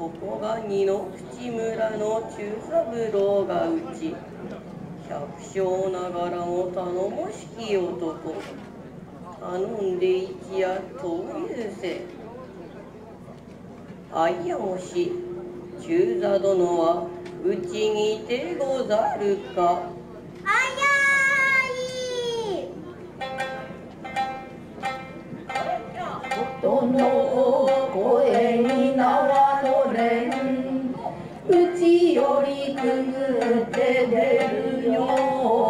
ここが二の口村の中三郎がうち、百姓ながらも頼もしき男。頼んで一夜というせ。あいやもし、中座殿はうちにてござるか。 あやーい。 音の声に縄のれん、うちよりくぐって出るよ。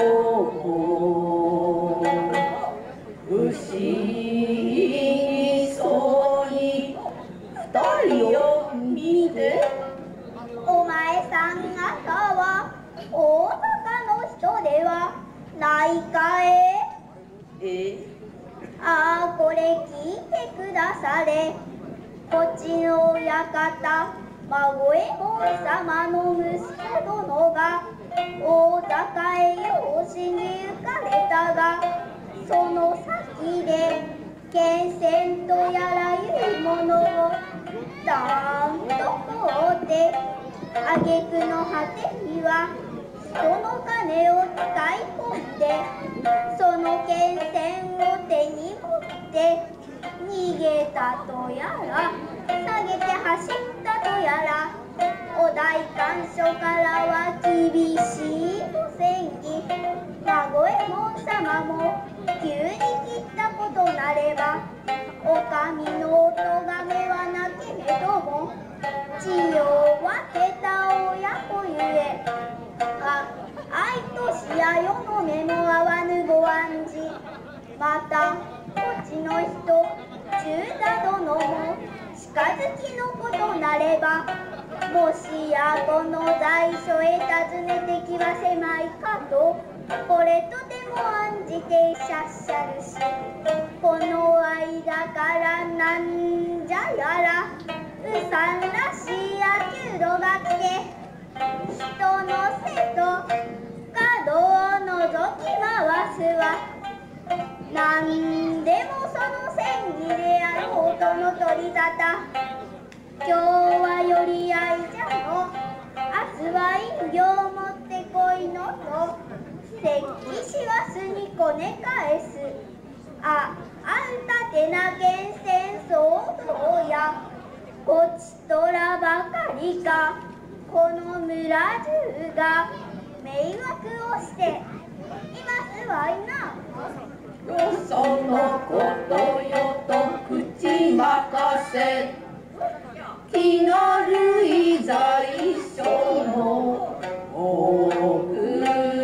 不思議そうに二人を見て、 お前さん方は大阪の人ではないかえ。ああ、これ聞いてくだされ。こっちの親方、孫右衛門様の息子殿が大阪へ養子に行かれたが、その先で剣仙とやらいうものをだーんと買うて、挙句の果てには人の金を使い込んで、その剣仙を手に持って逃げたとやら、下げて走ったとやら、お代官所からは厳しいご戦議。孫右衛門様も急に切ったことなれば、お上のお咎めはなけれども、治療は下手親子ゆえ。愛としや世の目も合わぬご案じ。またこっちの人、中座殿も近づきのことなれば、もしやこの在所へ訪ねてきはせまいかと、これとても案じていらっしゃるし、この間からなんじゃやらうさんらしい野球路が来て、人の背と角をのぞき回すわ。なんでもその戦議であろうとの取り沙汰。今日は寄り合いじゃの、明日は飲料持ってこいのと、石器しわすにこね返す。あんたてな剣戦争どうや。こちとらばかりか、この村中が迷惑をしていますわいな。 よそのことよと口任せ、気軽い在所の多く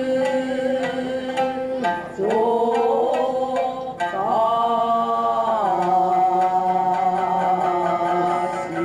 ぞかし。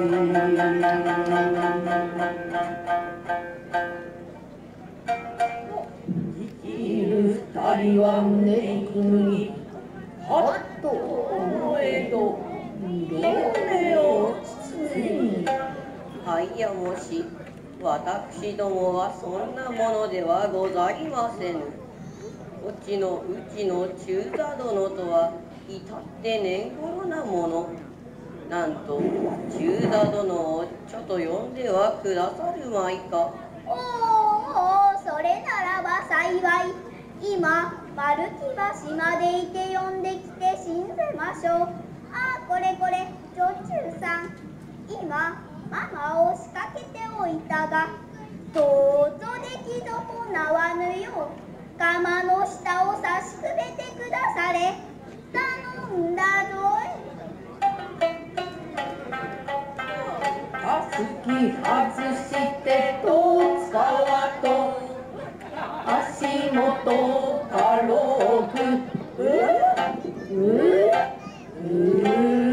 生きる二人は胸くにはっと思えど、目を包み、 はいやもし、私どもはそんなものではございませぬ。うちの中座殿とはいたって年頃なもの。なんと中座殿をちょっと呼んではくださるまいか。 おお、それならば幸い。今丸木橋までいて呼んできて信ぜましょう。ああ、これこれ、女中さん、今ママを仕掛けておいたが、どうぞ出来損なわぬよう釜の下を差しくべてくだされ。頼んだぞい。 たすき外してとつかわと、足元軽く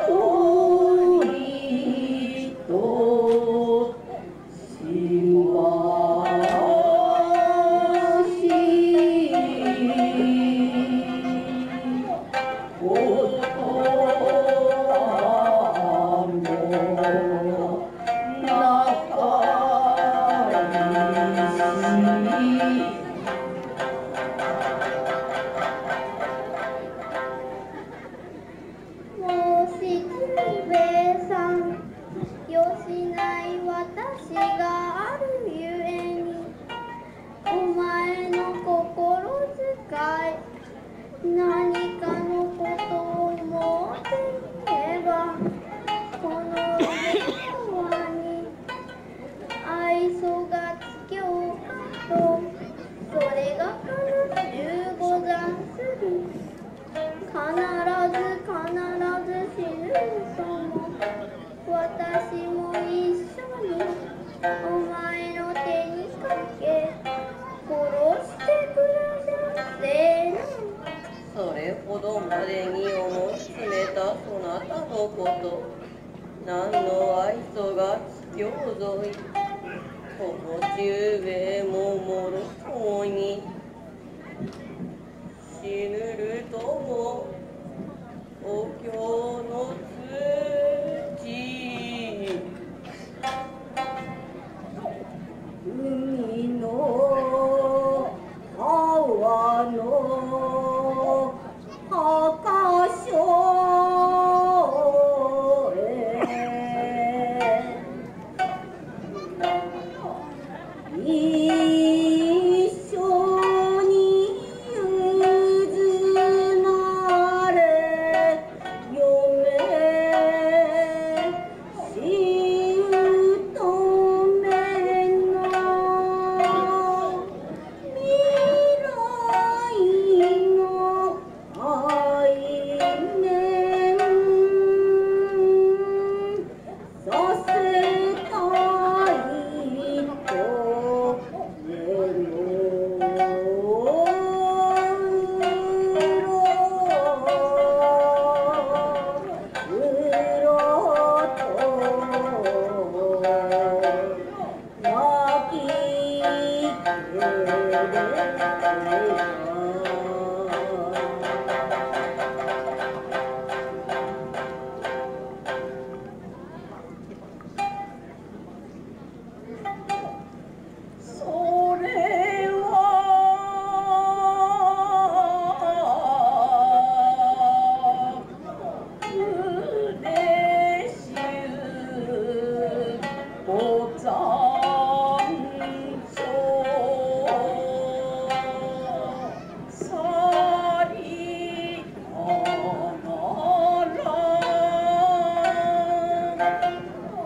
遠いと心配ず死ぬとも私も一緒にお前の手にかけ殺してくださせな。 それほどまでに思い詰めたそなたのこと何の愛想が卑怯ぞい。この中兵衛ももろともに死ぬるともお経の土海の川の墓所へ一緒にゆずなれ嫁姑の未来の愛念させたいとそれは嬉しゅうござんちょさりながら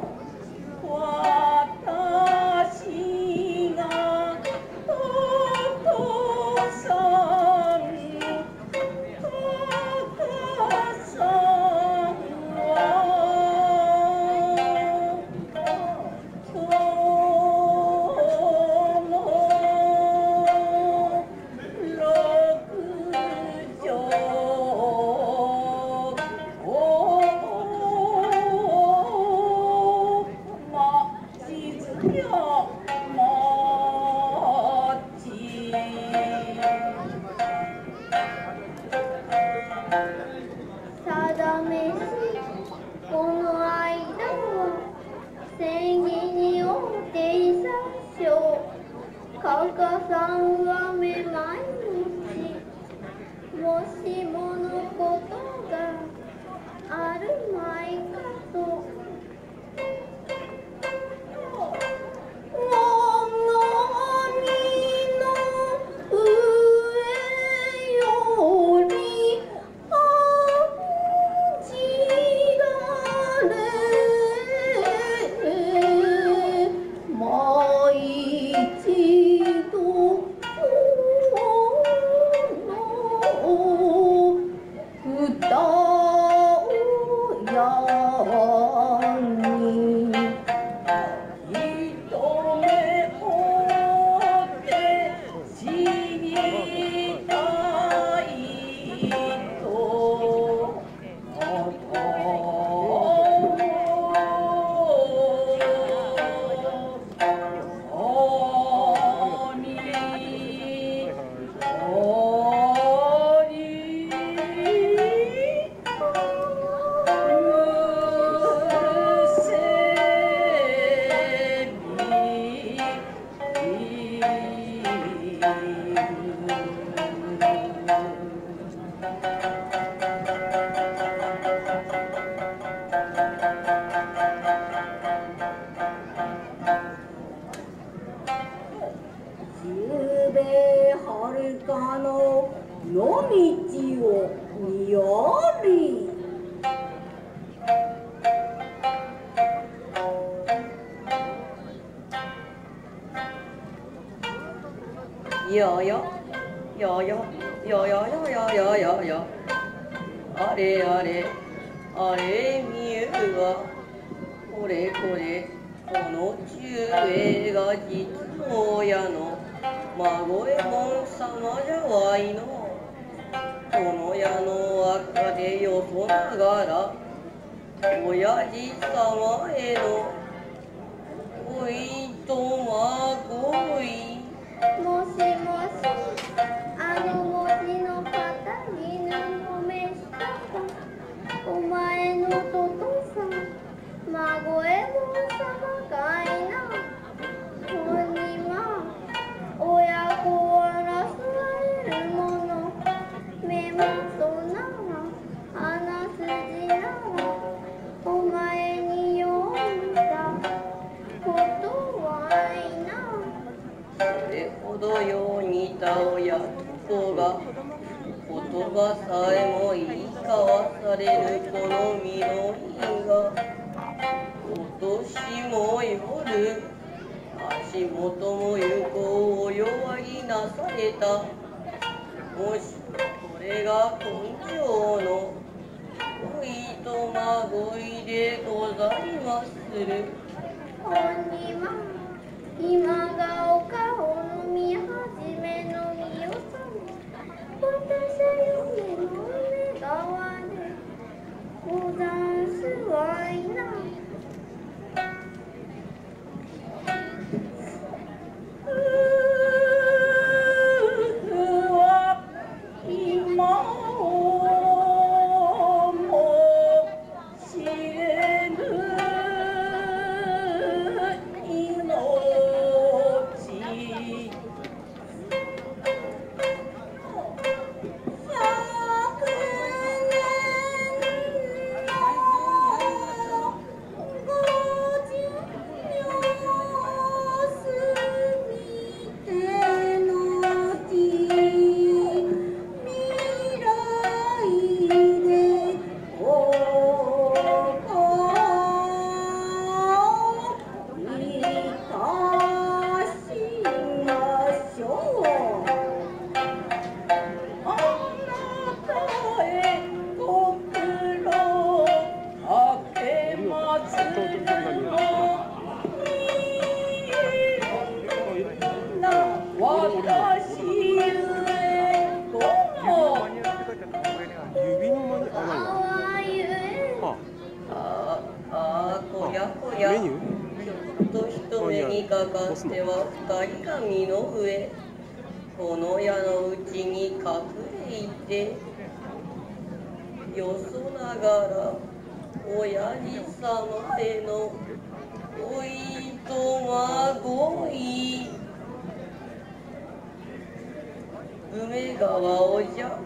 私がお父さん母さんは今日の六条町津や定めしこの間は戦議におうていさしょう。かかさんはめまいのちもしものことがあるまいかと十兵衛はるかの野道を見よりよよよよよよよよよよよあれあれあれみゆはこれこれこの中英が実の親の孫右衛門様じゃわいの。この矢の赤でよそながら親父様へのおいとまごい。 もしもし、あの文字の方にのめしたか。お前のととさん、孫右衛門様かいな。ほんにまあ、親子はなされるもの。目もそなら、鼻筋なら、お前に読んだことはいな。 それほどよう似た親と子が言葉さえも言い交わされるこの身の日が今年も夜足元も行こうお弱りなされた。もしこれが根性のおいとまごいでございまする。 ほんにま今がお顔の見始めのみよさま。私は夢の梅川でござんすわいな。 では二人が身の上この矢のうちに隠れいてよそながら親父様へのおいとまごい。梅川おじゃ